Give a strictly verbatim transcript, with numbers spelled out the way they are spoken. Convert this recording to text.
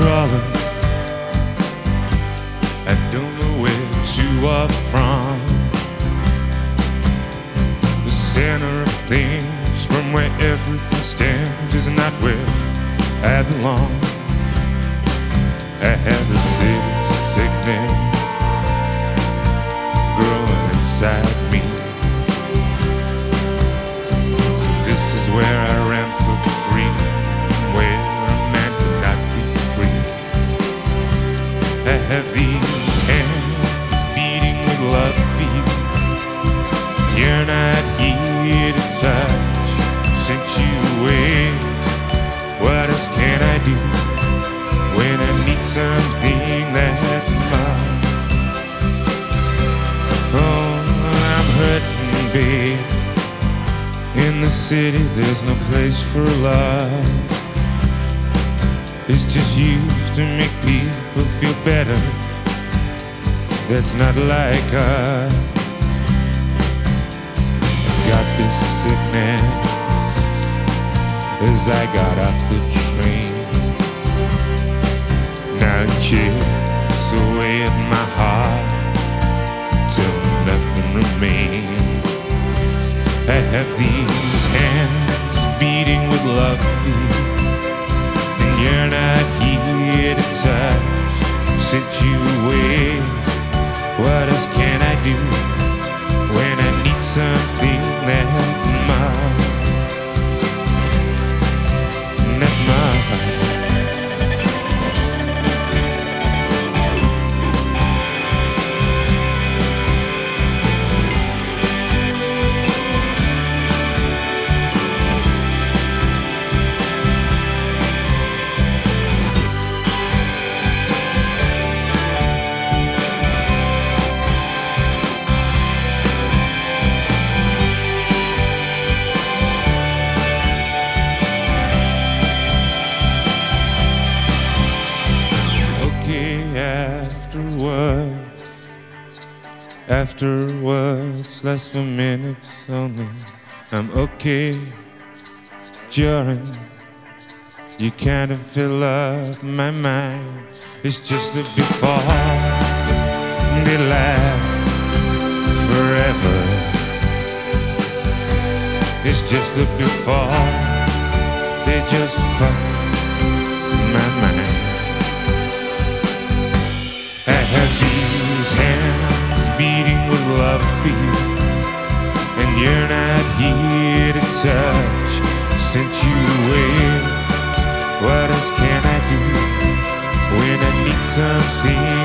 crawling. I don't know where to or from. The center of things, from where everything stands, is not where I belong. I have a city sickness growing inside me. So this is where I ran for freedom, where a man could not be free. I have these hands beating with love for you. You're not here to touch, sent you away. What else can I do when I need something that mine? Oh, I'm hurting, babe. In the city, there's no place for love. It's just used to make people feel better. That's not like us. I got this sickness as I got off the train. Now it chips away at my heart till nothing remains. I have these hands beating with love for you, and you're not here to touch, sent you away. What else can I do when I need something that mine? Not mine. Afterwards, afterwards, less for minutes only. I'm okay during. You kind of fill up my mind. It's just the before they last forever. It's just the before they just fuck my mind. I have these hands beating with love for you, and you're not here to touch, sent you away. What else can I do when I need something